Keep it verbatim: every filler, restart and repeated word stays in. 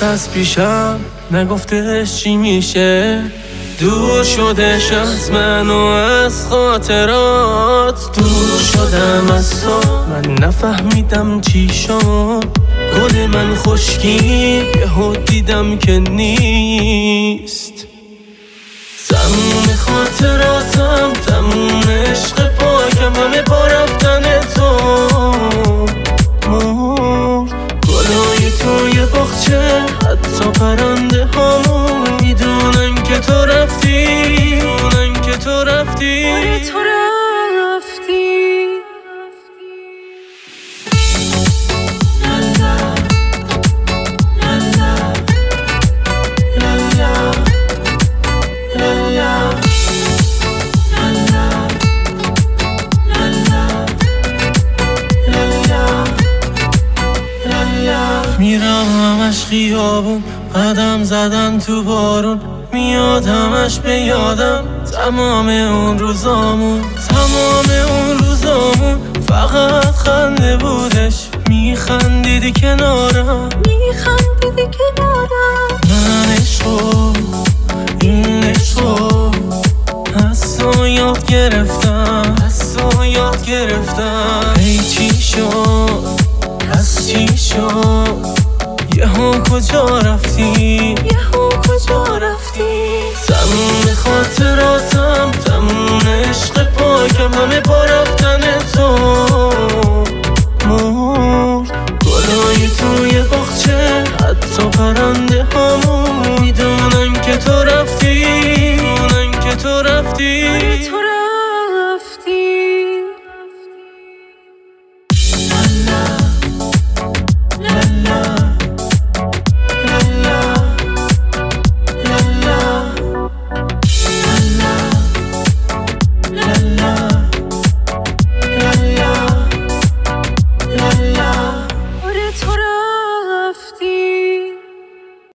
رفت از پیشم نگفتش چی میشه، دور شدش از من و از خاطرات. دور شدم از تو من نفهمیدم چی شد، گل من خشکی یهو دیدم که نیست. تموم خاطراتم تموم عشق پاکم همه با رفتن تو مرد. گلای توی باغچه حتی پرنده هامون میدونن که تو رفتی، میدونن که تو رفتی، آره تو رفتی. میرم همش خیابون قدم زدن تو بارون، میاد همش به یادم تمام اون روزامون، تمام اون روزامون. فقط خنده بودش، میخندیدی کنارم، میخندیدی کنارم. من عشقو این عشقو از تو یاد گرفتم، از تو یاد گرفتم. ای چی شد از چی شد یهو کجا رفتی، یهو کجا رفتی. تموم خاطراتم تموم عشق پاکم همه با رفتن تو مرد. گلای توی باغچه حتی پرنده هامون میدونن که تو رفتی، میدونن که تو رفتی. آره تو